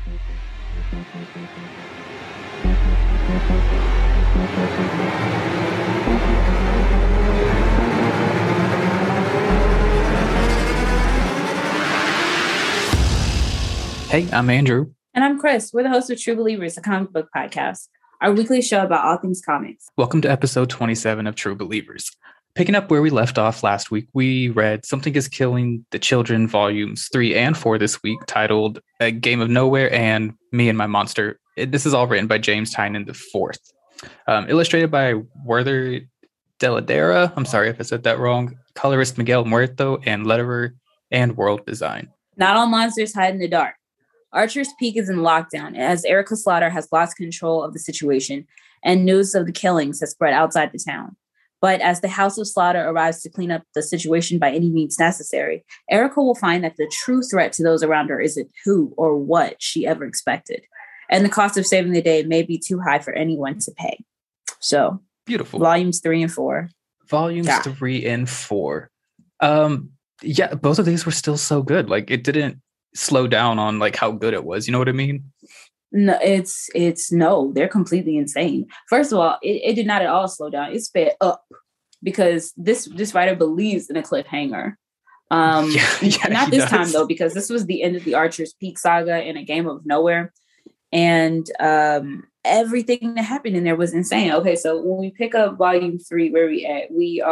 Hey, I'm Andrew. And I'm Chris. We're the hosts of True Believers, a comic book podcast, our weekly show about all things comics. Welcome to episode 27 of True Believers. Picking up where we left off last week, we read Something is Killing the Children, volumes 3 and 4 this week, titled A Game of Nowhere and Me and My Monster. This is all written by James Tynion IV. Illustrated by Werther Dell'Edera. I'm sorry if I said that wrong. Colorist Miguel Muerto, and letterer and world design. Not all monsters hide in the dark. Archer's Peak is in lockdown as Erica Slaughter has lost control of the situation and news of the killings has spread outside the town. But as the House of Slaughter arrives to clean up the situation by any means necessary, Erica will find that the true threat to those around her isn't who or what she ever expected. And the cost of saving the day may be too high for anyone to pay. So, beautiful. Volumes 3 and 4. Volumes 3 and 4. Yeah, both of these were still so good. Like, it didn't slow down on like how good it was. You know what I mean? No, no, they're completely insane. First of all, it did not at all slow down. It sped up because this writer believes in a cliffhanger. Not this time though, because this was the end of the Archer's Peak saga and A Game of Nowhere. And everything that happened in there was insane. Okay, so when we pick up volume 3, where we at?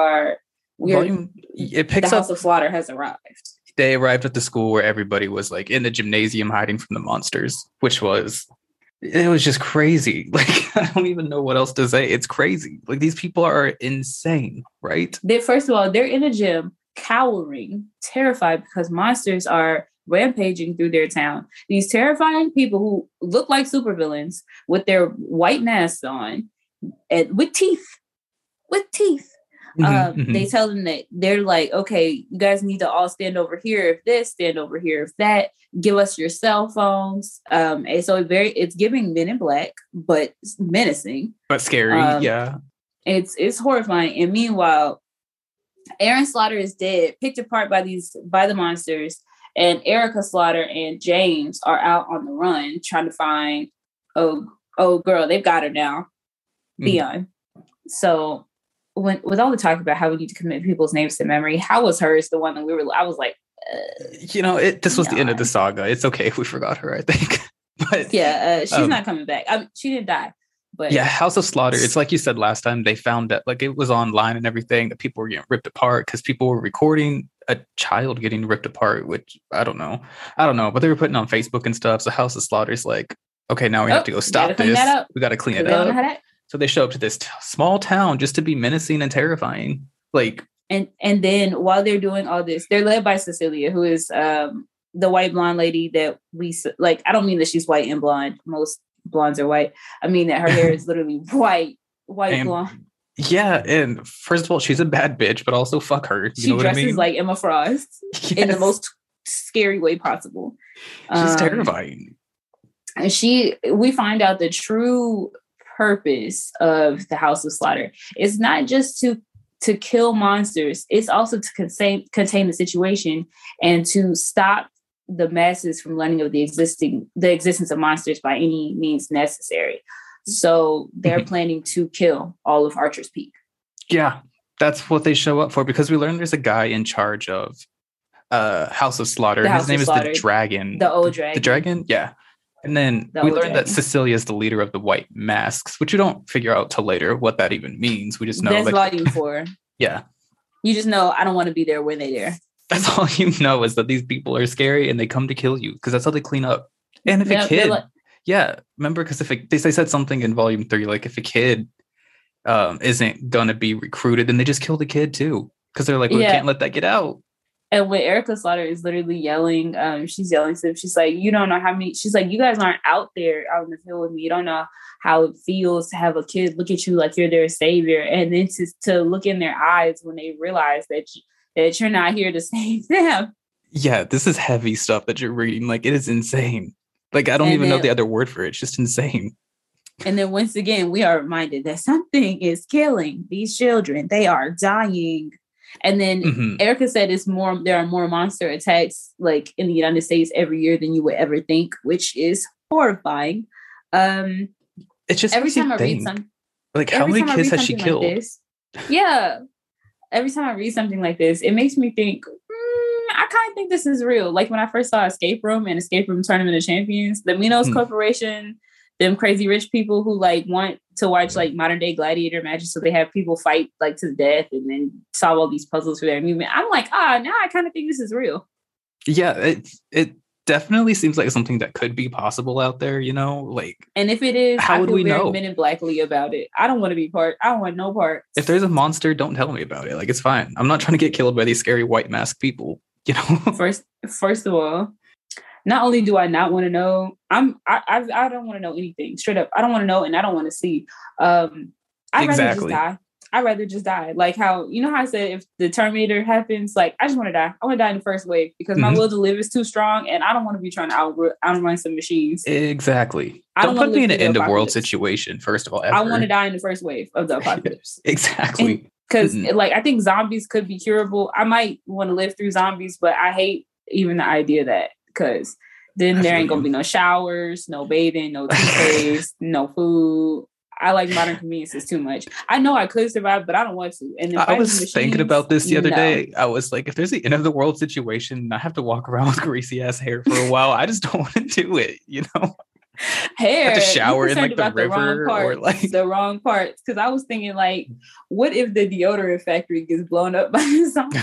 The House of Slaughter has arrived. They arrived at the school where everybody was like in the gymnasium hiding from the monsters, it was just crazy. Like, I don't even know what else to say. It's crazy. Like, these people are insane, right? First of all, they're in a gym, cowering, terrified because monsters are rampaging through their town. These terrifying people who look like supervillains with their white masks on and with teeth. They tell them that they're like, okay, you guys need to all stand over here if this, stand over here if that, give us your cell phones. And so it's giving Men in Black, but menacing. But scary, yeah. It's horrifying. And meanwhile, Aaron Slaughter is dead, picked apart by the monsters, and Erica Slaughter and James are out on the run trying to find oh girl, they've got her now. Theon. So with all the talk about how we need to commit people's names to memory, how was hers the one that I was like, this was the end of the saga. It's okay if we forgot her, I think. But yeah, she's not coming back. She didn't die. But yeah, House of Slaughter, it's like you said last time, they found that like it was online and everything, that people were getting ripped apart because people were recording a child getting ripped apart, which I don't know, but they were putting on Facebook and stuff. So House of Slaughter's like, okay, now we have to go stop this. We got to clean it up. So they show up to this small town just to be menacing and terrifying. Like, and then while they're doing all this, they're led by Cecilia, who is the white blonde lady that we like. I don't mean that she's white and blonde. Most blondes are white. I mean that her hair is literally white blonde. Yeah, and first of all, she's a bad bitch, but also fuck her. She dresses like Emma Frost in the most scary way possible. She's terrifying. And we find out the true purpose of the House of Slaughter is not just to kill monsters, it's also to contain the situation and to stop the masses from learning of the existence of monsters by any means necessary. So they're planning to kill all of Archer's Peak. Yeah, that's what they show up for, because we learn there's a guy in charge of House of Slaughter. His name is the Dragon. The old dragon. The Dragon, yeah. And then we learned that Cecilia is the leader of the White Masks, which you don't figure out till later what that even means. We just know that's volume 4. Yeah. You just know, I don't want to be there when they're there. That's all you know, is that these people are scary and they come to kill you, because that's how they clean up. And if a kid, remember, because they said something in volume 3, like if a kid isn't gonna be recruited, then they just kill the kid too, because they're like, we can't let that get out. And when Erica Slaughter is literally yelling, she's yelling to them. She's like, you don't know how many. She's like, you guys aren't out there out in the field with me. You don't know how it feels to have a kid look at you like you're their savior, and then to look in their eyes when they realize that you're not here to save them. Yeah, this is heavy stuff that you're reading. Like, it is insane. Like, I don't even know the other word for it. It's just insane. And then once again, we are reminded that something is killing these children. They are dying. And then Erica said there are more monster attacks like in the United States every year than you would ever think, which is horrifying. It's just Every time I read think, some, like, how many kids has she killed? Like this, yeah. Every time I read something like this, it makes me think, I kind of think this is real. Like when I first saw Escape Room and Escape Room Tournament of Champions, the Minos Corporation, them crazy rich people who like want to watch like modern day gladiator matches, so they have people fight like to the death and then solve all these puzzles for their movement. I'm like, now I kind of think this is real. Yeah, it definitely seems like something that could be possible out there, you know? Like, and if it is, how would we know? Men in Blackly about it. I don't want to be part. I don't want no part. If there's a monster, don't tell me about it. Like, it's fine. I'm not trying to get killed by these scary white mask people, you know? First of all, not only do I not want to know, I don't want to know anything. Straight up, I don't want to know, and I don't want to see. I'd rather just die. I'd rather just die. Like how, you know how I said if the Terminator happens, like I just want to die. I want to die in the first wave because my will to live is too strong, and I don't want to be trying to outrun some machines. Exactly. Don't put me in an end of world situation. First of all, ever. I want to die in the first wave of the apocalypse. Exactly. Because like I think zombies could be curable. I might want to live through zombies, but I hate even the idea of that because then there ain't gonna be no showers, no bathing, no toothpaste, no food. I like modern conveniences too much. I know I could survive, but I don't want to. And I was thinking about this the other day. I was like, if there's the end of the world situation, and I have to walk around with greasy ass hair for a while, I just don't want to do it, you know? Hair. I have to shower in like the river or like the wrong parts. Because I was thinking, like, what if the deodorant factory gets blown up by zombies?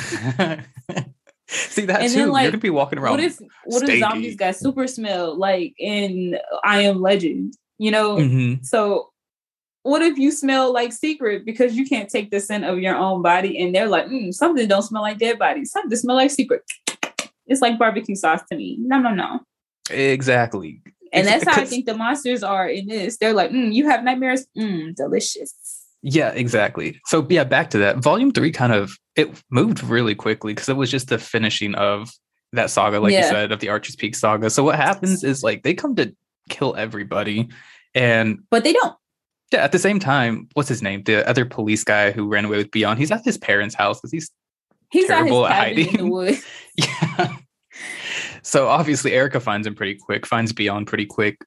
See that and too. Then, like, you're gonna be walking around. What if zombies got super smell like in I Am Legend? You know, so. What if you smell like Secret because you can't take the scent of your own body and they're like, something don't smell like dead bodies. Something smell like Secret. It's like barbecue sauce to me. No. Exactly. And that's how I think the monsters are in this. They're like, you have nightmares? Delicious. Yeah, exactly. So yeah, back to that. Volume 3 it moved really quickly because it was just the finishing of that saga, like you said, of the Archer's Peak saga. So what happens is like they come to kill everybody. But they don't. Yeah, at the same time, what's his name? The other police guy who ran away with Beyond, he's at his parents' house because he's terrible at hiding. In the woods. Yeah. So obviously Erica finds him pretty quick, finds Beyond pretty quick.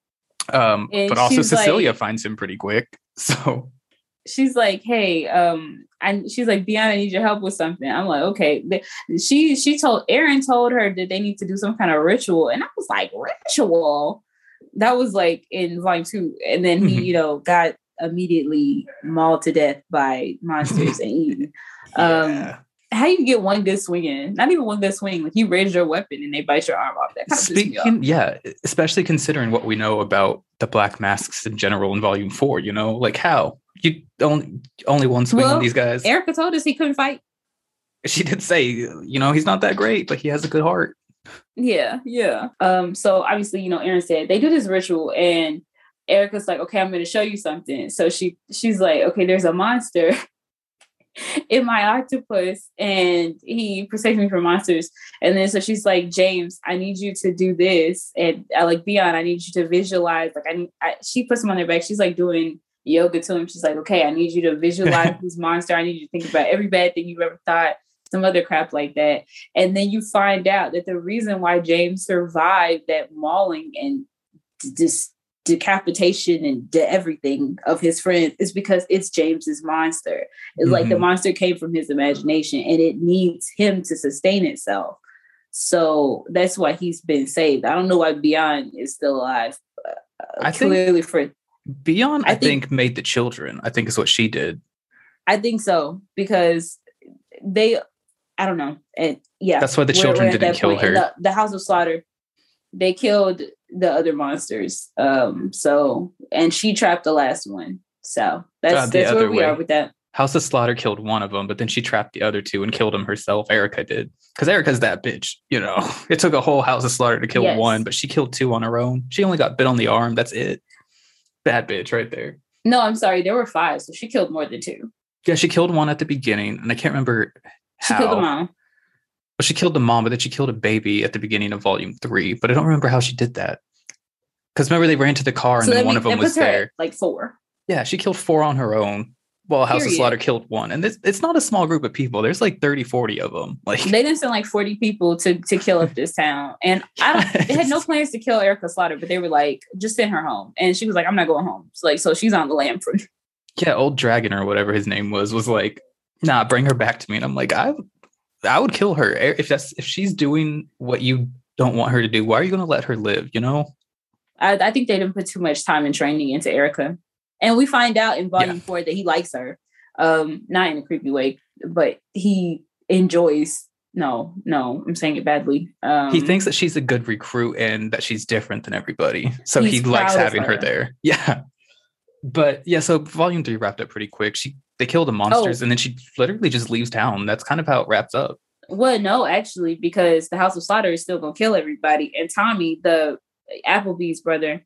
But also Cecilia finds him pretty quick. So she's like, hey, she's like, Beyond, I need your help with something. I'm like, okay. Aaron told her that they need to do some kind of ritual. And I was like, ritual? That was like in volume 2. And then he, got immediately mauled to death by monsters and eaten. How you get one good swing in? Not even one good swing. Like you raise your weapon and they bite your arm off. That kind of especially considering what we know about the Black Masks in general in volume 4, like how? You only one swing on these guys. Erica told us he couldn't fight. She did say, he's not that great, but he has a good heart. Yeah. So obviously, Aaron said they do this ritual and Erica's like, okay, I'm going to show you something. So she's like, okay, there's a monster in my octopus and he protects me from monsters. And then so she's like, James, I need you to do this. And Beyond, I need you to visualize. She puts him on their back. She's like doing yoga to him. She's like, okay, I need you to visualize this monster. I need you to think about every bad thing you've ever thought. Some other crap like that. And then you find out that the reason why James survived that mauling and this decapitation and everything of his friends is because it's James's monster. It's like the monster came from his imagination and it needs him to sustain itself. So that's why he's been saved. I don't know why Beyond is still alive. I think Beyond, I think made the children. I think is what she did. I think so because I don't know. And yeah, that's why the children didn't kill her. The House of Slaughter, they killed the other monsters. And she trapped the last one. So that's where we are with that. House of Slaughter killed one of them, but then she trapped the other two and killed them herself. Erica did. Because Erica's that bitch, It took a whole House of Slaughter to kill one, but she killed 2 on her own. She only got bit on the arm. That's it. Bad bitch right there. No, I'm sorry. There were 5, so she killed more than 2. Yeah, she killed one at the beginning, and I can't remember how. She killed the mom. Well, she killed the mom, but then she killed a baby at the beginning of volume 3. But I don't remember how she did that. Because remember, they ran to the car, and then one of them was there. Like 4. Yeah, she killed 4 on her own. Well, House of Period. Slaughter killed one, and it's not a small group of people. There's like 30, 40 of them. Like They didn't send like 40 people to kill up this town. And they had no plans to kill Erica Slaughter, but they were like, just send her home. And she was like, I'm not going home. So she's on the lam for yeah, Old Dragon or whatever his name was like, nah, bring her back to me. And I'm like, I would kill her if she's doing what you don't want her to do. Why are you going to let her live? You know? I think they didn't put too much time and training into Erica. And we find out in volume 4 that he likes her. Not in a creepy way, but he enjoys. No, I'm saying it badly. He thinks that she's a good recruit and that she's different than everybody. So he likes proud of having her there. Yeah. But yeah, so volume 3 wrapped up pretty quick. They kill the monsters and then she literally just leaves town. That's kind of how it wraps up. Well, no, actually, because the House of Slaughter is still gonna kill everybody. And Tommy, the Applebee's brother,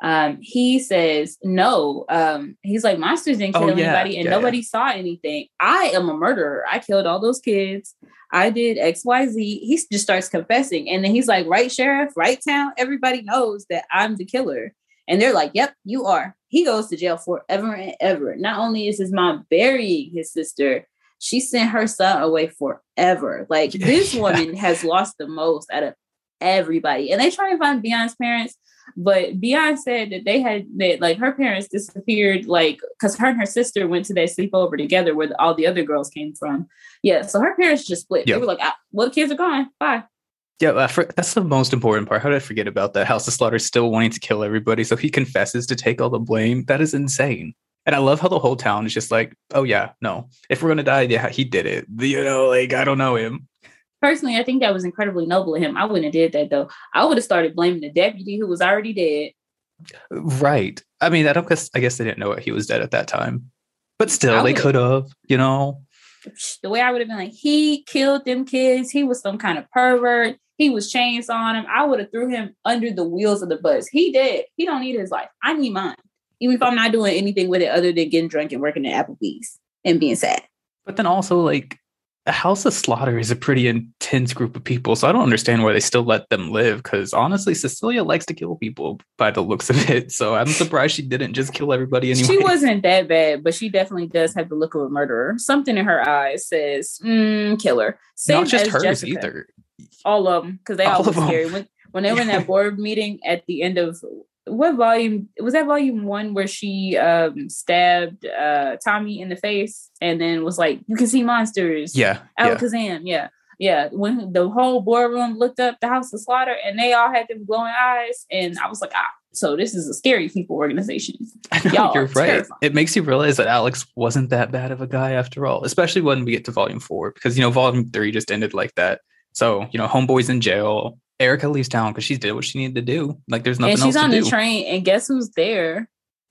he says no. He's like, monsters didn't kill anybody and nobody saw anything. I am a murderer. I killed all those kids. I did XYZ. He just starts confessing. And then he's like, right, sheriff, right, town. Everybody knows that I'm the killer. And they're like, yep, you are. He goes to jail forever and ever. Not only is his mom burying his sister, she sent her son away forever. Like, this woman has lost the most out of everybody. And they try to find Beyond's parents, but Beyond said that her parents disappeared, like, because her and her sister went to that sleepover together where all the other girls came from. Yeah, so her parents just split. Yep. They were like, well, the kids are gone. Bye. Yeah, that's the most important part. How did I forget about that? House of Slaughter still wanting to kill everybody, so he confesses to take all the blame. That is insane. And I love how the whole town is just like, oh yeah, no. If we're going to die, yeah, he did it. You know, like, I don't know him. Personally, I think that was incredibly noble of him. I wouldn't have did that, though. I would have started blaming the deputy who was already dead. Right. I mean, I guess they didn't know he was dead at that time. But still, they could have, you know. The way I would have been like, he killed them kids. He was some kind of pervert. He was chainsawing him. I would have threw him under the wheels of the bus. He dead. He don't need his life. I need mine. Even if I'm not doing anything with it other than getting drunk and working at Applebee's and being sad. But then also, like, a House of Slaughter is a pretty intense group of people, so I don't understand why they still let them live, because honestly, Cecilia likes to kill people by the looks of it, so I'm surprised she didn't just kill everybody anyway. She wasn't that bad, but she dedefinitely does have the look of a murderer. Something in her eyes says, killer. Same Not just hers Jessica. either. All of them, because they all look scary. When they were in that board meeting at the end of... What volume was that? Volume 1 where she stabbed Tommy in the face and then was like, "You can see monsters." Yeah, Alakazam. Yeah. When the whole boardroom looked up the House of Slaughter and they all had them glowing eyes, and I was like, so this is a scary people organization. I know, you're right. Terrifying. It makes you realize that Alex wasn't that bad of a guy after all, especially when we get to volume 4, because volume 3 just ended like that. So homeboy's in jail. Erica leaves town because she did what she needed to do. Like, there's nothing else to do. And she's on the train, and guess who's there?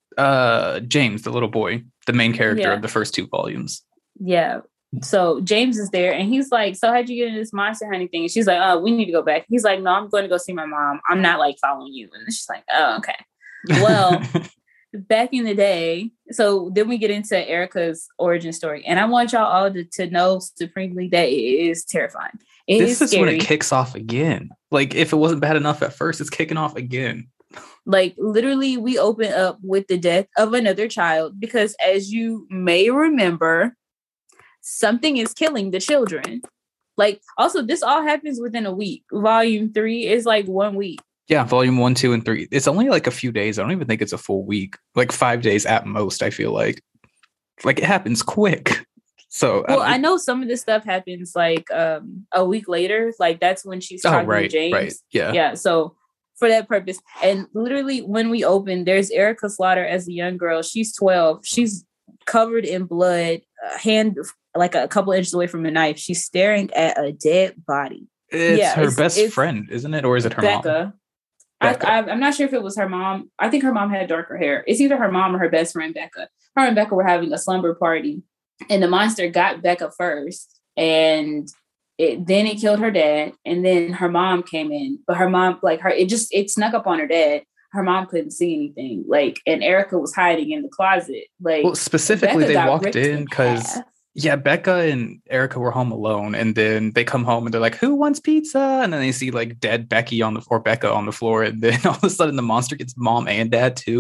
James, the little boy, the main character of the first 2 volumes. Yeah. So James is there, and he's like, so how'd you get into this monster hunting thing? And she's like, oh, we need to go back. He's like, no, I'm going to go see my mom. I'm not, like, following you. And she's like, oh, okay. Well, back in the day, so then we get into Erica's origin story. And I want y'all all to know supremely that it is terrifying. This is when it kicks off again. Like, if it wasn't bad enough at first, it's kicking off again. Like, literally, we open up with the death of another child because, as you may remember, something is killing the children. Like, also, this all happens within a week. Volume 3 is like 1 week. Yeah, volume 1, 2, and 3. It's only like a few days. I don't even think it's a full week. Like 5 days at most, I feel like. Like, it happens quick. So, well, I know some of this stuff happens like a week later. Like, that's when she's talking to James. Right, yeah. Yeah, so for that purpose. And literally, when we open, there's Erica Slaughter as a young girl. She's 12. She's covered in blood, hand like a couple inches away from a knife. She's staring at a dead body. It's her best friend, isn't it? Or is it her mom? Becca. I'm not sure if it was her mom. I think her mom had darker hair. It's either her mom or her best friend, Becca. Her and Becca were having a slumber party. And the monster got Becca first, and then it killed her dad, and then her mom came in. But her mom, like it snuck up on her dad. Her mom couldn't see anything. Like, and Erica was hiding in the closet. Like, well, specifically, they walked in because Becca and Erica were home alone, and then they come home and they're like, "Who wants pizza?" And then they see like dead Becca on the floor, and then all of a sudden the monster gets mom and dad too.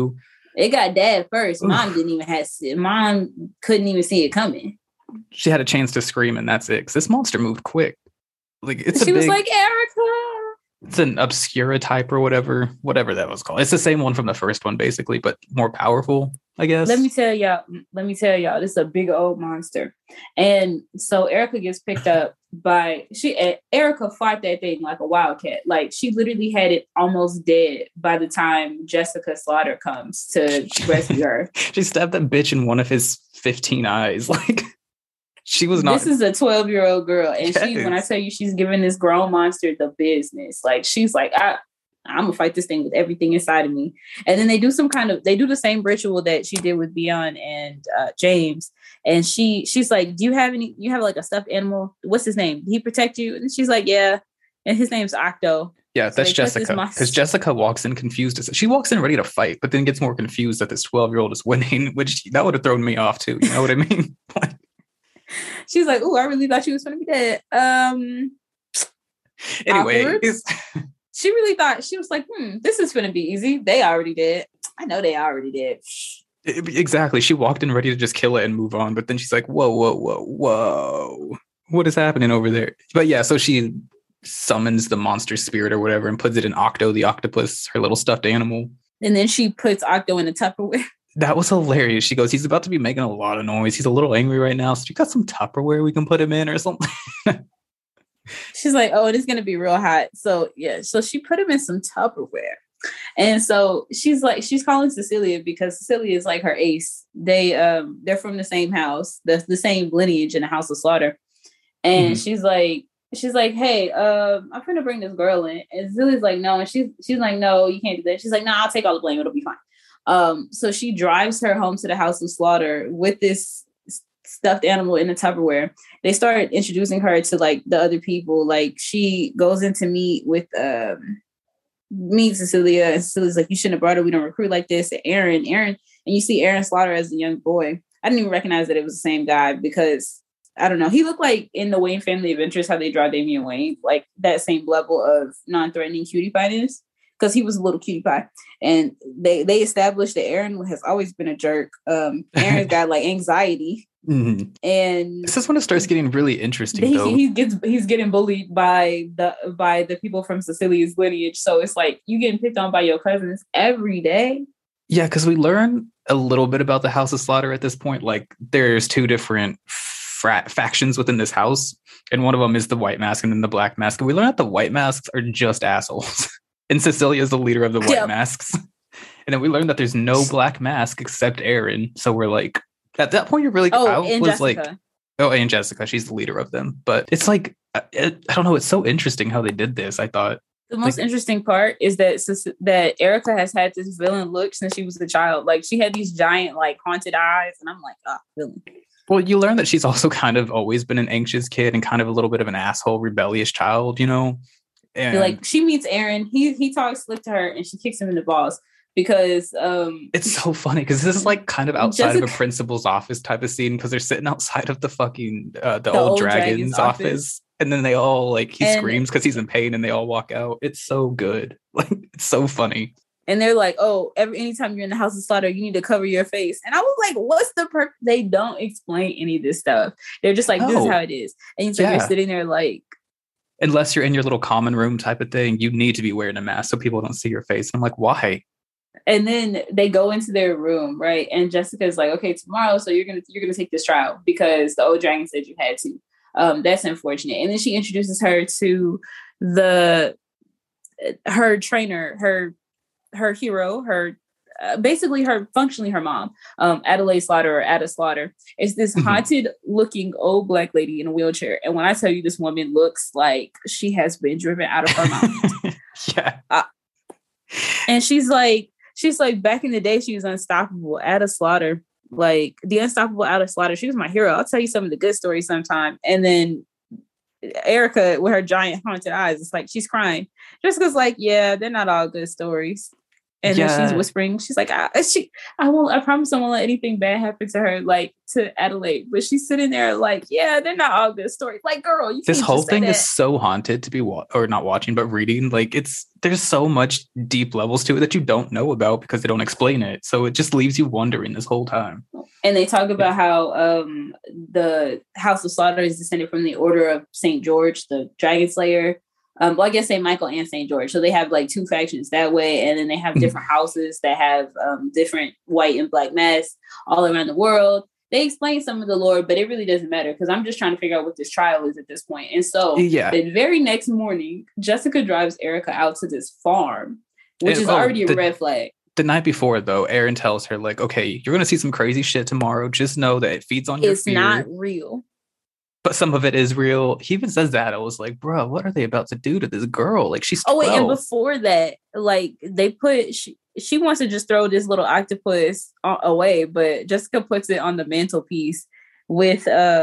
It got dad first. Oof. Mom couldn't even see it coming. She had a chance to scream, and that's it. Because this monster moved quick. Like She was like, Erica. It's an Obscura type or whatever that was called. It's the same one from the first one, basically, but more powerful, I guess. Let me tell y'all, this is a big old monster. And so Erica gets picked up by Erica fought that thing like a wildcat. Like she literally had it almost dead by the time Jessica Slaughter comes to rescue her. She stabbed that bitch in one of his 15 eyes. Like she was not. This is a 12-year-old girl. And when I tell you she's giving this grown monster the business, like she's like, I'm gonna fight this thing with everything inside of me. And then they do the same ritual that she did with Beyond and James. And she's like, you have like a stuffed animal? What's his name? Did he protect you? And she's like, yeah. And his name's Octo. Yeah, that's Jessica. Because Jessica walks in confused. She walks in ready to fight, but then gets more confused that this 12-year-old is winning, which that would have thrown me off too. You know what I mean? She's like, oh, I really thought she was going to be dead. Anyway. She really thought, she was like, this is going to be easy. They already did. I know they already did. Exactly. She walked in ready to just kill it and move on. But then she's like, whoa. What is happening over there? But yeah, so she summons the monster spirit or whatever and puts it in Octo, the octopus, her little stuffed animal. And then she puts Octo in a Tupperware. That was hilarious. She goes, he's about to be making a lot of noise. He's a little angry right now. So you got some Tupperware we can put him in or something? She's like, oh, it is going to be real hot. So yeah, so she put him in some Tupperware. And so she's calling Cecilia because Cecilia is like her ace. They're from the same house, the same lineage in the House of Slaughter. And she's like, hey, I'm going to bring this girl in. And Cecilia's like, no. And she's like, no, you can't do that. She's like, no, I'll take all the blame. It'll be fine. So she drives her home to the House of Slaughter with this stuffed animal in a Tupperware. They started introducing her to like the other people. Like she goes in to meet Cecilia, and Cecilia's like, you shouldn't have brought her. We don't recruit like this. And Aaron, and you see Aaron Slaughter as a young boy. I didn't even recognize that it was the same guy because I don't know. He looked like in the Wayne Family Adventures, how they draw Damian Wayne, like that same level of non-threatening cutie pie-ness. Because he was a little cutie pie. And they established that Aaron has always been a jerk. Aaron's got like anxiety. Mm-hmm. And this is when it starts getting really interesting. He's getting bullied by the people from Cecilia's lineage. So it's like you getting picked on by your cousins every day. Yeah, because we learn a little bit about the House of Slaughter at this point. Like there's two different factions within this house. And one of them is the White Mask and then the Black Mask. And we learn that the White Masks are just assholes. And Cecilia is the leader of the White Masks. And then we learned that there's no Black Mask except Aaron. So we're like, at that point, you're really... and Jessica. And Jessica, she's the leader of them. But it's like, I don't know, it's so interesting how they did this, I thought. The most interesting part is that Erica has had this villain look since she was a child. Like, she had these giant, like, haunted eyes. And I'm like, villain. Well, you learn that she's also kind of always been an anxious kid and kind of a little bit of an asshole, rebellious child, you know? And like she meets Aaron, he talks slick to her and she kicks him in the balls because it's so funny because this is like kind of outside of a principal's office type of scene because they're sitting outside of the fucking the old dragon's office and then they all like he screams because he's in pain and they all walk out. It's so good. Like it's so funny. And they're like, oh, anytime you're in the House of Slaughter, you need to cover your face. And I was like, what's the purpose? They don't explain any of this stuff. They're just like, this is how it is. And so you're sitting there like, unless you're in your little common room type of thing, you need to be wearing a mask so people don't see your face. And I'm like, why? And then they go into their room, right? And Jessica's like, okay, tomorrow, so you're gonna take this trial because the old dragon said you had to. That's unfortunate. And then she introduces her to her trainer, her hero, basically functionally her mom, Adelaide Slaughter or Ada Slaughter, is this haunted looking old Black lady in a wheelchair. And when I tell you this woman looks like she has been driven out of her mind. Yeah. And she's like, back in the day, she was unstoppable. Ada Slaughter, like the unstoppable Ada Slaughter. She was my hero. I'll tell you some of the good stories sometime. And then Erica with her giant haunted eyes, it's like she's crying. Jessica's like, yeah, they're not all good stories. And then she's whispering, she's like, I promise I won't let anything bad happen to her, like to Adelaide. But she's sitting there like, yeah, they're not all good stories. Like, girl, you this can't whole just say thing that. is so haunted to be or not watching, but reading. Like there's so much deep levels to it that you don't know about because they don't explain it. So it just leaves you wondering this whole time. And they talk about how the House of Slaughter is descended from the Order of St. George, the Dragon Slayer. Well, I guess St. Michael and St. George. So they have like two factions that way. And then they have different houses that have different white and black masks all around the world. They explain some of the lore, but it really doesn't matter because I'm just trying to figure out what this trial is at this point. And so the very next morning, Jessica drives Erica out to this farm, which is already a red flag. The night before, though, Aaron tells her, like, okay, you're going to see some crazy shit tomorrow. Just know that it feeds on your fear. It's not real. But some of it is real. He even says that. I was like, bro, what are they about to do to this girl? Like, she's 12. Oh, wait, and before that, like, they put... She wants to just throw this little octopus away, but Jessica puts it on the mantelpiece with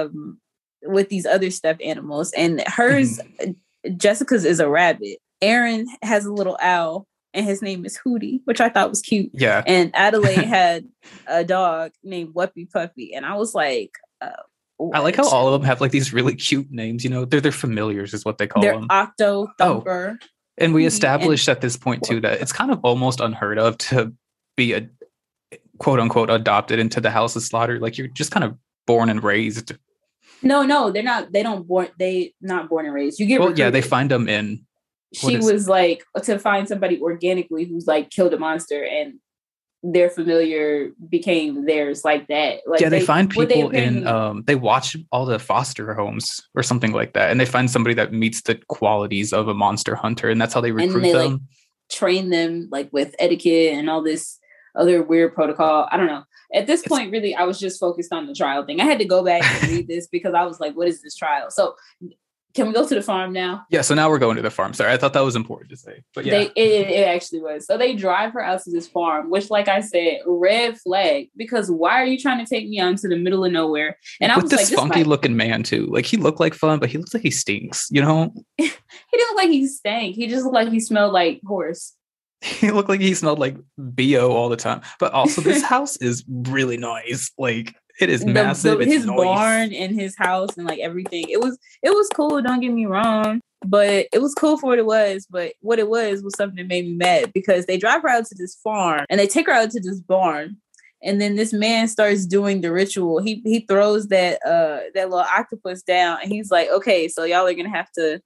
these other stuffed animals. And hers, Jessica's is a rabbit. Aaron has a little owl, and his name is Hootie, which I thought was cute. Yeah. And Adelaide had a dog named Wuppy Puppy, and I was like, I like how all of them have like these really cute names. You know, they're familiars, is what they call them. Octo, Thumper. Oh. And we established at this point too that it's kind of almost unheard of to be a quote unquote adopted into the House of Slaughter. Like you're just kind of born and raised. No, they're not. They not born and raised. You get recruited. Yeah, they find them in. She was like to find somebody organically who's like killed a monster, and their familiar became theirs like that. Like they find people in they watch all the foster homes or something like that, and they find somebody that meets the qualities of a monster hunter, and that's how they recruit them. Like, train them like with etiquette and all this other weird protocol. I don't know. At this point, really, I was just focused on the trial thing. I had to go back and read this because I was like, what is this trial? So can we go to the farm now? Yeah, so now we're going to the farm. Sorry, I thought that was important to say. But yeah. It actually was. So they drive her out to this farm, which, like I said, red flag. Because why are you trying to take me out into the middle of nowhere? And I was this funky looking man too. Like he looked like fun, but he looks like he stinks, you know? He didn't look like he stank. He just looked like he smelled like horse. He looked like he smelled like BO all the time. But also this house is really nice. Like it is massive. His barn and his house and like everything. It was cool. Don't get me wrong, but it was cool for what it was. But what it was something that made me mad because they drive her out to this farm and they take her out to this barn, and then this man starts doing the ritual. He throws that little octopus down, and he's like, "Okay, so y'all are gonna have to."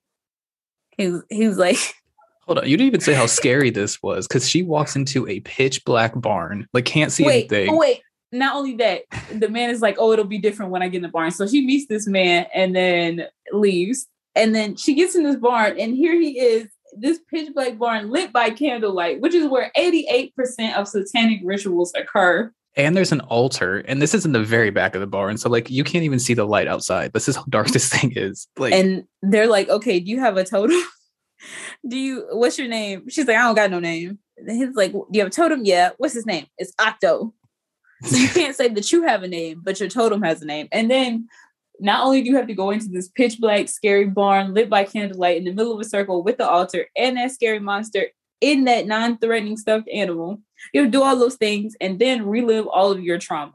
He was like. Hold on, you didn't even say how scary this was because she walks into a pitch black barn, like can't see anything. Wait. Not only that, the man is like, oh, it'll be different when I get in the barn. So she meets this man and then leaves. And then she gets in this barn and here he is, this pitch black barn lit by candlelight, which is where 88% of satanic rituals occur. And there's an altar, and this is in the very back of the barn. So like you can't even see the light outside. This is how dark this thing is. Like, and they're like, okay, do you have a totem? What's your name? She's like, I don't got no name. And he's like, do you have a totem? Yeah. What's his name? It's Octo. So you can't say that you have a name, but your totem has a name. And then not only do you have to go into this pitch black, scary barn lit by candlelight in the middle of a circle with the altar and that scary monster in that non-threatening stuffed animal, you do all those things and then relive all of your trauma.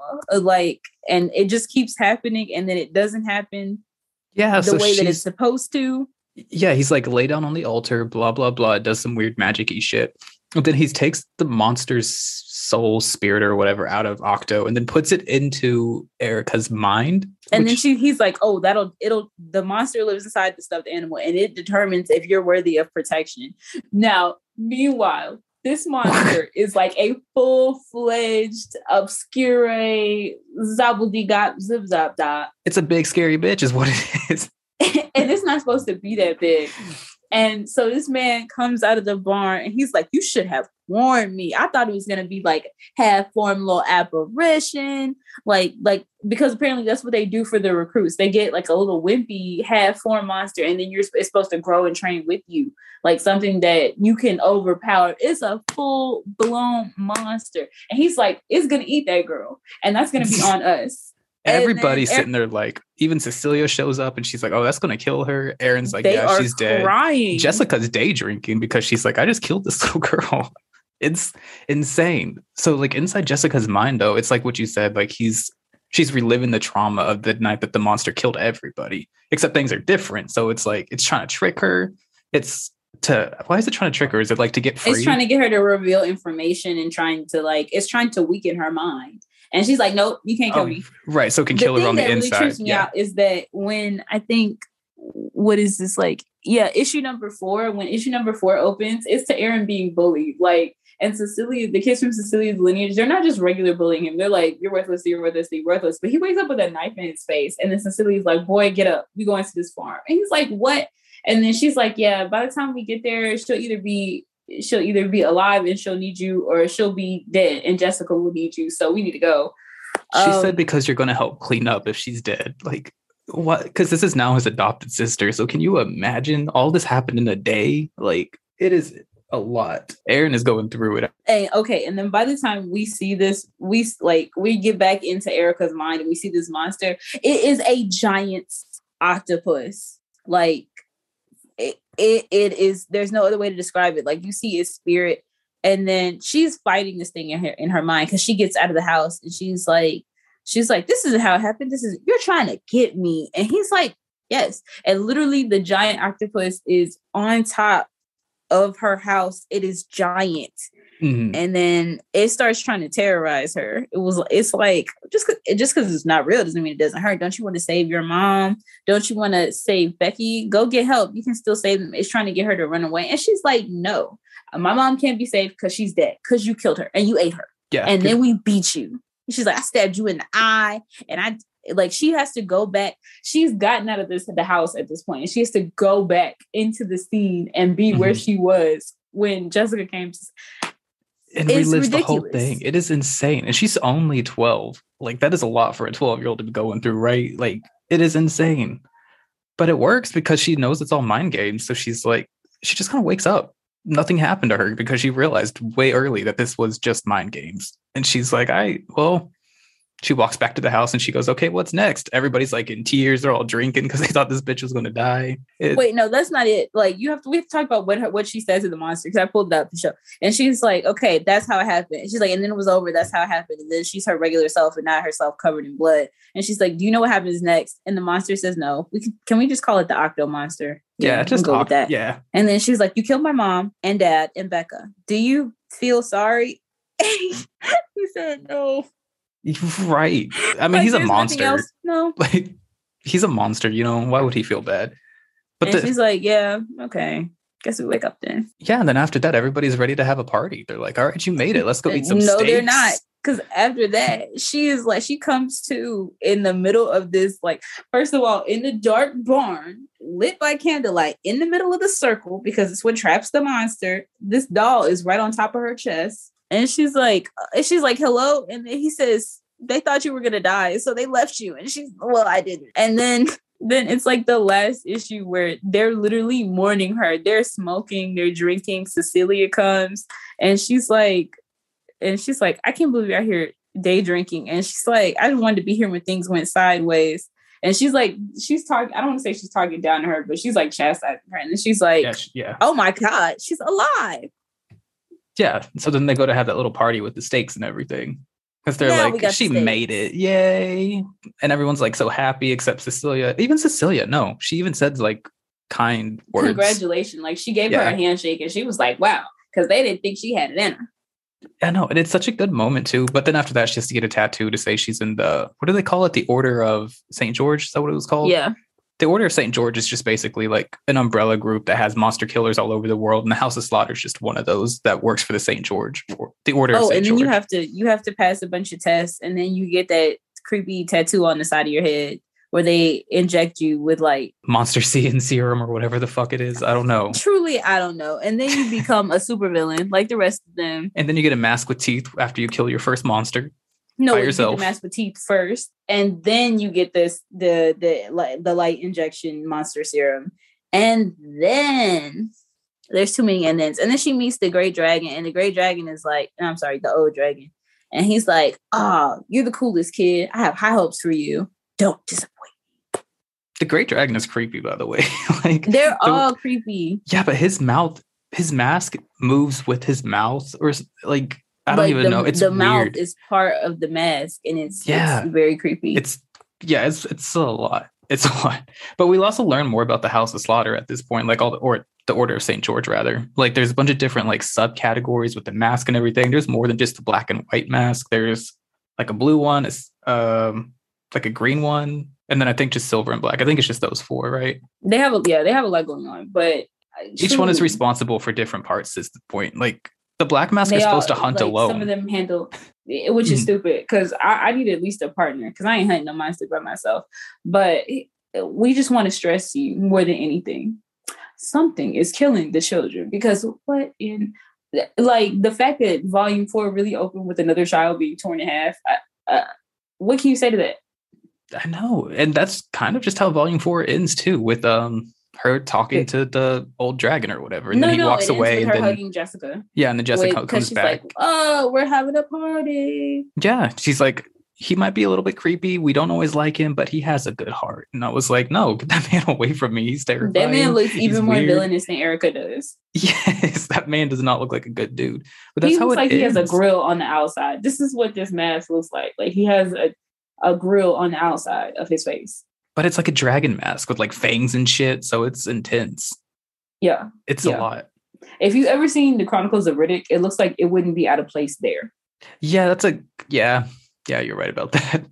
And it just keeps happening and then it doesn't happen the way that it's supposed to. Yeah, he's like, lay down on the altar, blah, blah, blah, does some weird magic-y shit. And then he takes the monster's soul, spirit, or whatever out of Octo and then puts it into Erica's mind. And then he's like, oh, the monster lives inside the stuffed animal and it determines if you're worthy of protection. Now, meanwhile, this monster is like a full-fledged, obscure, zabbledy-gop, zip-zop-dot. It's a big, scary bitch is what it is. And it's not supposed to be that big. And so this man comes out of the barn and he's like, you should have warned me. I thought it was going to be like half-formed little apparition. Like, because apparently that's what they do for the recruits. They get like a little wimpy half-formed monster and then it's supposed to grow and train with you. Like something that you can overpower. It's a full-blown monster. And he's like, it's going to eat that girl. And that's going to be on us. Everybody's sitting there like, even Cecilia shows up and she's like, oh, that's going to kill her. Aaron's like, yeah, she's dead. Crying. Jessica's day drinking because she's like, I just killed this little girl. It's insane. So like inside Jessica's mind though, it's like what you said, like she's reliving the trauma of the night that the monster killed everybody, except things are different. So it's like it's trying to trick her. It's to why is it trying to trick her? Is it like to get free? It's trying to get her to reveal information and trying to like it's trying to weaken her mind. And she's like, nope, you can't kill me. Right. So it can kill her on the inside. The thing that really trips me out is that when I think, what is this like? Yeah, issue number 4. When issue number 4 opens, it's to Aaron being bullied. Like, and Cecilia, the kids from Cecilia's lineage, they're not just regular bullying him. They're like, you're worthless, you're worthless, you're worthless. But he wakes up with a knife in his face. And then Cecilia's like, boy, get up. We going to this farm. And he's like, what? And then she's like, yeah, by the time we get there, she'll either be alive and she'll need you, or she'll be dead and Jessica will need you. So we need to go. She said because you're going to help clean up if she's dead. Like, what? Because this is now his adopted sister. So can you imagine all this happened in a day? Like, it is a lot. Aaron is going through it. And then by the time we see this, we get back into Erica's mind and we see this monster. It is a giant octopus. Like, it is, there's no other way to describe it. Like, you see its spirit, and then she's fighting this thing in her mind because she gets out of the house and she's like, this isn't how it happened. You're trying to get me. And he's like, yes. And literally the giant octopus is on top of her house. It is giant. Mm-hmm. And then it starts trying to terrorize her. It's like, just because it's not real doesn't mean it doesn't hurt. Don't you want to save your mom? Don't you want to save Becky? Go get help. You can still save them. It's trying to get her to run away. And she's like, no, my mom can't be saved because she's dead, because you killed her and you ate her. Yeah. And then we beat you. She's like, I stabbed you in the eye. And she has to go back. She's gotten out of the house at this point, and she has to go back into the scene and be where she was when Jessica came to. And relives the whole thing. It is insane. And she's only 12. Like, that is a lot for a 12-year-old to be going through, right? Like, it is insane. But it works because she knows it's all mind games. So she's like, she just kind of wakes up. Nothing happened to her because she realized way early that this was just mind games. And she's like, she walks back to the house and she goes, okay, what's next? Everybody's like in tears. They're all drinking because they thought this bitch was going to die. Wait, no, that's not it. Like, we have to talk about what she says to the monster, because I pulled it up the show. And she's like, okay, that's how it happened. And she's like, and then it was over. That's how it happened. And then she's her regular self and not herself covered in blood. And she's like, do you know what happens next? And the monster says, no. Can we just call it the Octo Monster? Yeah, just go with that. Yeah. And then she's like, you killed my mom and dad and Becca. Do you feel sorry? He said no. Right. I mean, he's a monster. No. Like, he's a monster, why would he feel bad? But she's like, yeah, okay. Guess we wake up then. Yeah, and then after that, everybody's ready to have a party. They're like, all right, you made it. Let's go eat some steaks. No, they're not. Because after that, she comes to in the middle of this, like, first of all, in the dark barn, lit by candlelight, in the middle of the circle, because it's what traps the monster. This doll is right on top of her chest. And she's like, hello. And then he says, they thought you were going to die, so they left you. And she's, well, I didn't. And then it's like the last issue where they're literally mourning her. They're smoking, they're drinking. Cecilia comes and she's like, I can't believe you're out here day drinking. And she's like, I just wanted to be here when things went sideways. And she's like, I don't want to say she's talking down to her, but she's like chastising her. And then she's like, yeah. Oh my God, she's alive. Yeah. So then they go to have that little party with the steaks and everything. Because they're like, she made it. Yay. And everyone's like so happy except Cecilia. Even Cecilia, no. She even said like kind words. Congratulations. Like, she gave her a handshake and she was like, wow. Because they didn't think she had it in her. I know. And it's such a good moment too. But then after that, she has to get a tattoo to say she's in the, what do they call it? The Order of St. George? Is that what it was called? Yeah. The Order of St. George is just basically like an umbrella group that has monster killers all over the world. And the House of Slaughter is just one of those that works for the St. George, the Order of St. George. And then you have to pass a bunch of tests, and then you get that creepy tattoo on the side of your head where they inject you with like Monster C and serum or whatever the fuck it is. I don't know. Truly, I don't know. And then you become a supervillain like the rest of them. And then you get a mask with teeth after you kill your first monster. No, you get the mask with teeth first, and then you get the light injection monster serum, and then there's too many and then she meets the great dragon, and the great dragon is like, the old dragon, and he's like, you're the coolest kid. I have high hopes for you. Don't disappoint me. The great dragon is creepy, by the way. They're all creepy. Yeah, but his mouth his mask moves with his mouth, or like I don't Like even know. It's the weird. mouth is part of the mask, and it's very creepy. It's a lot. It's a lot. But we'll also learn more about the House of Slaughter at this point, like the Order of St. George, rather. Like there's a bunch of different like subcategories with the mask and everything. There's more than just the black and white mask. There's like a blue one, like a green one, and then I think just silver and black. I think it's just those four, right? They have a lot going on, but each one is responsible for different parts. Is the point? Like the black mask is supposed to hunt alone. Some of them handle, which is stupid because I need at least a partner because I ain't hunting no monster by myself. But we just want to stress you more than anything. Something is killing the children because the fact that Volume 4 really opened with another child being torn in half. What can you say to that? I know, and that's kind of just how Volume 4 ends too, with her talking to the old dragon or whatever, and then he walks away, and then hugging Jessica. Yeah, and then Jessica comes back. Like, oh, we're having a party. Yeah, she's like, he might be a little bit creepy. We don't always like him, but he has a good heart. And I was like, no, get that man away from me. He's terrifying. That man looks even more villainous than Erica does. Yes, that man does not look like a good dude. But that's he how looks it like is. He has a grill on the outside. This is what this mask looks like. Like he has a grill on the outside of his face. But it's like a dragon mask with like fangs and shit, so it's intense. Yeah. It's a lot. If you've ever seen the Chronicles of Riddick, it looks like it wouldn't be out of place there. Yeah, yeah, you're right about that.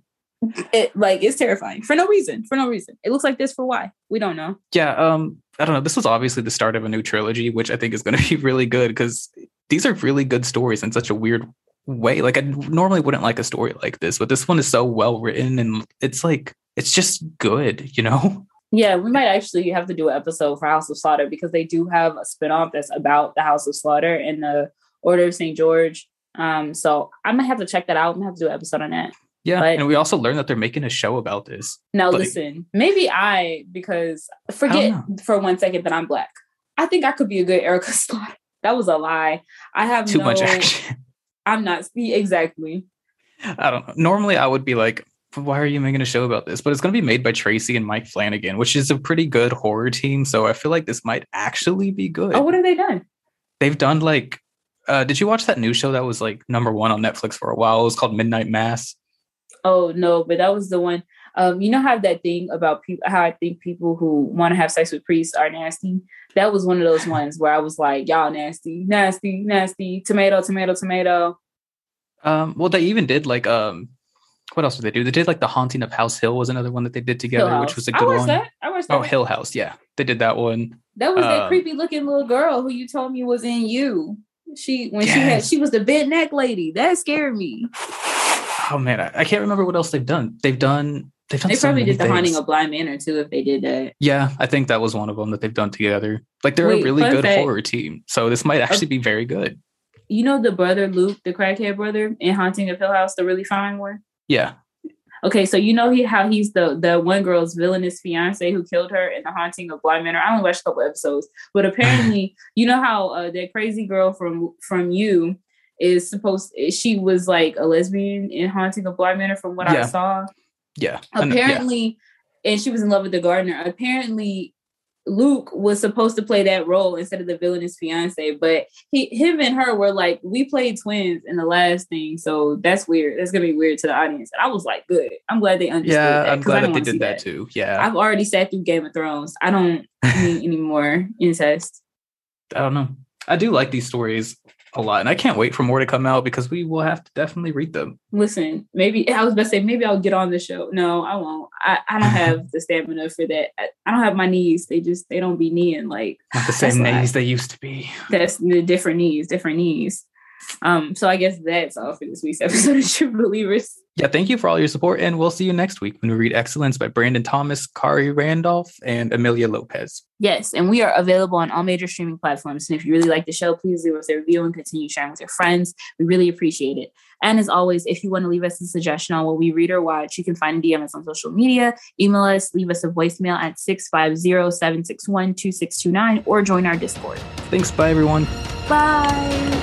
It's terrifying for no reason. It looks like this for why? We don't know. Yeah, I don't know. This was obviously the start of a new trilogy, which I think is going to be really good because these are really good stories in such a weird way. Like I normally wouldn't like a story like this, but this one is so well written and it's just good, you know? Yeah, we might actually have to do an episode for House of Slaughter because they do have a spinoff that's about the House of Slaughter and the Order of St. George. So I might have to check that out. I'm gonna have to do an episode on that. Yeah, and we also learned that they're making a show about this. Now listen, maybe because forget for 1 second that I'm Black. I think I could be a good Erica Slaughter. That was a lie. I have too much action. I'm not exactly. I don't know. Normally I would be like, why are you making a show about this? But it's going to be made by Tracy and Mike Flanagan, which is a pretty good horror team. So I feel like this might actually be good. Oh, what have they done? They've done like, did you watch that new show that was like number one on Netflix for a while? It was called Midnight Mass. Oh, no, but that was the one. You know how that thing about people, how I think people who want to have sex with priests are nasty? That was one of those ones where I was like, y'all nasty, nasty, nasty, tomato, tomato, tomato. Well, they even did like, what else did they do? They did like The Haunting of House Hill was another one that they did together, which was a good one. I watched that. Oh, Hill House. Yeah. They did that one. That was that creepy looking little girl who you told me was in You. She was the bent neck lady. That scared me. Oh man, I can't remember what else they've done. They probably did The Haunting of Bly Manor too if they did that. Yeah, I think that was one of them that they've done together. Like they're a really good horror team. So this might actually be very good. You know the brother Luke, the crackhead brother in Haunting of Hill House, the really fine one? Yeah. Okay, so you know how he's the one girl's villainous fiance who killed her in The Haunting of Bly Manor. I only watched a couple episodes, but apparently, you know how that crazy girl from You she was like a lesbian in Haunting of Bly Manor from what I saw. Yeah. Apparently, and she was in love with the gardener. Apparently, Luke was supposed to play that role instead of the villainous fiance, but him and her were like, we played twins in the last thing, so that's weird. That's gonna be weird to the audience. And I was like, good. I'm glad they understood that. Yeah, I'm glad that they did that too. Yeah. I've already sat through Game of Thrones. I don't need any more incest. I don't know. I do like these stories a lot, and I can't wait for more to come out because we will have to definitely read them. Listen, maybe I was about to say maybe I'll get on the show. No, I won't. I don't have the stamina for that. I don't have my knees. They don't be kneeing like not the same knees they used to be. That's the different knees. So I guess that's all for this week's episode of True Believers. Yeah, thank you for all your support, and we'll see you next week when we read Excellence by Brandon Thomas, Kari Randolph, and Amelia Lopez. Yes, and we are available on all major streaming platforms. And if you really like the show, please leave us a review and continue sharing with your friends. We really appreciate it. And as always, if you want to leave us a suggestion on what we read or watch, you can find DM us on social media, email us, leave us a voicemail at 650-761-2629, or join our Discord. Thanks, bye everyone. Bye.